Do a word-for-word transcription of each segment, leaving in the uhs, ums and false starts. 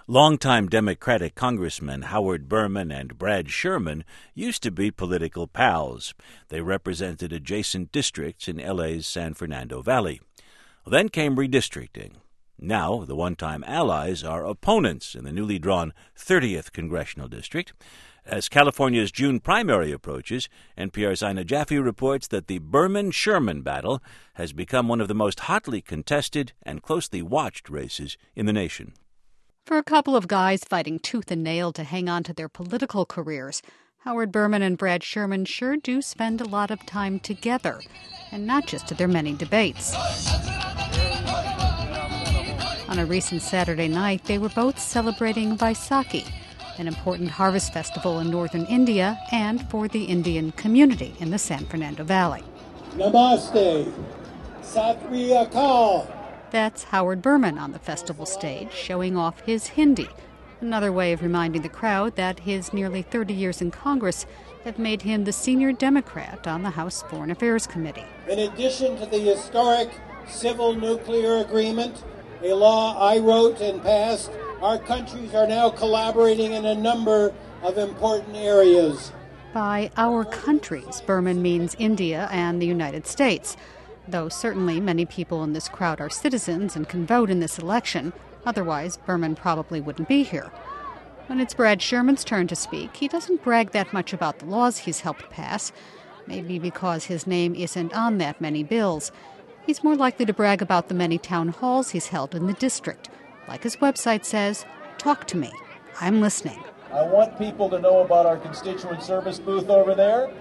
Longtime Democratic Congressmen Howard Berman and Brad Sherman used to be political pals. They represented adjacent districts in L A's San Fernando Valley. Then came redistricting. Now, the one-time allies are opponents in the newly drawn thirtieth Congressional District. As California's June primary approaches, N P R's Ina Jaffe reports that the Berman-Sherman battle has become one of the most hotly contested and closely watched races in the nation. For a couple of guys fighting tooth and nail to hang on to their political careers, Howard Berman and Brad Sherman sure do spend a lot of time together, and not just at their many debates. On a recent Saturday night, they were both celebrating Vaisakhi, an important harvest festival in northern India and for the Indian community in the San Fernando Valley. Namaste. Sat Sri Akal. That's Howard Berman on the festival stage, showing off his Hindi, another way of reminding the crowd that his nearly thirty years in Congress have made him the senior Democrat on the House Foreign Affairs Committee. In addition to the historic civil nuclear agreement, a law I wrote and passed, our countries are now collaborating in a number of important areas. By our countries, Berman means India and the United States. Though certainly many people in this crowd are citizens and can vote in this election, otherwise Berman probably wouldn't be here. When it's Brad Sherman's turn to speak, he doesn't brag that much about the laws he's helped pass, maybe because his name isn't on that many bills. He's more likely to brag about the many town halls he's held in the district. Like his website says, talk to me. I'm listening. I want people to know about our constituent service booth over there.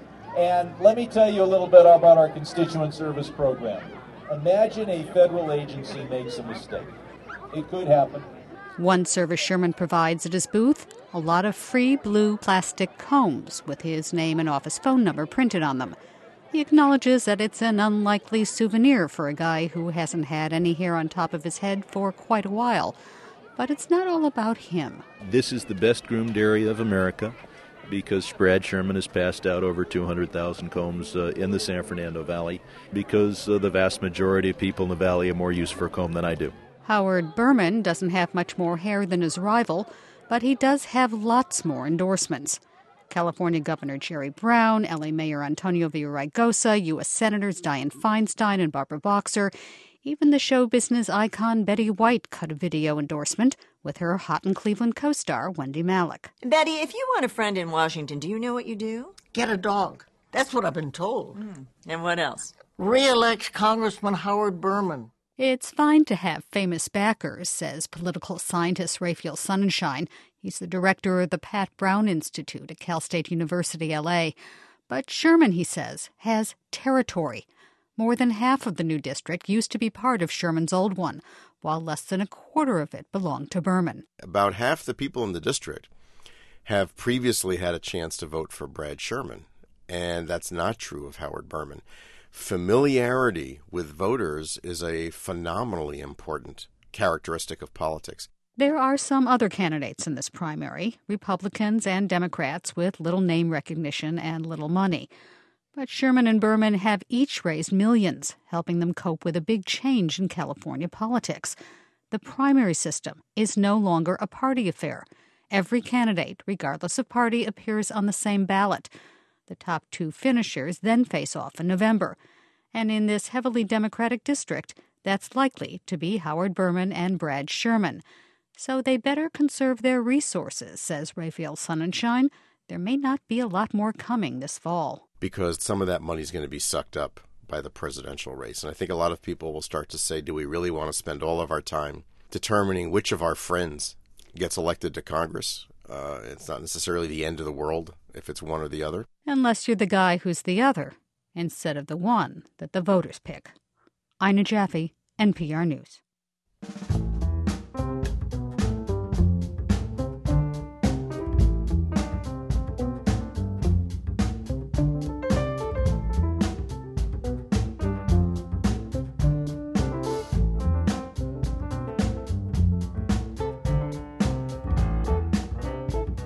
And let me tell you a little bit about our constituent service program. Imagine a federal agency makes a mistake. It could happen. One service Sherman provides at his booth, a lot of free blue plastic combs with his name and office phone number printed on them. He acknowledges that it's an unlikely souvenir for a guy who hasn't had any hair on top of his head for quite a while. But it's not all about him. This is the best groomed area of America, because Brad Sherman has passed out over two hundred thousand combs uh, in the San Fernando Valley, because uh, the vast majority of people in the valley have more use for a comb than I do. Howard Berman doesn't have much more hair than his rival, but he does have lots more endorsements. California Governor Jerry Brown, L A Mayor Antonio Villaraigosa, U S Senators Dianne Feinstein and Barbara Boxer. Even the show business icon Betty White cut a video endorsement with her Hot in Cleveland co-star Wendy Malick. Betty, if you want a friend in Washington, do you know what you do? Get a dog. That's what I've been told. Mm. And what else? Re-elect Congressman Howard Berman. It's fine to have famous backers, says political scientist Raphael Sonnenschein. He's the director of the Pat Brown Institute at Cal State University, L A. But Sherman, he says, has territory. More than half of the new district used to be part of Sherman's old one, while less than a quarter of it belonged to Berman. About half the people in the district have previously had a chance to vote for Brad Sherman, and that's not true of Howard Berman. Familiarity with voters is a phenomenally important characteristic of politics. There are some other candidates in this primary, Republicans and Democrats with little name recognition and little money. But Sherman and Berman have each raised millions, helping them cope with a big change in California politics. The primary system is no longer a party affair. Every candidate, regardless of party, appears on the same ballot. The top two finishers then face off in November. And in this heavily Democratic district, that's likely to be Howard Berman and Brad Sherman. So they better conserve their resources, says Raphael Sonnenschein. There may not be a lot more coming this fall. Because some of that money is going to be sucked up by the presidential race. And I think a lot of people will start to say, do we really want to spend all of our time determining which of our friends gets elected to Congress? Uh, it's not necessarily the end of the world if it's one or the other. Unless you're the guy who's the other, instead of the one that the voters pick. Ina Jaffe, N P R News.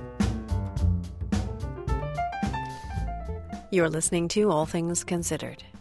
You're listening to All Things Considered.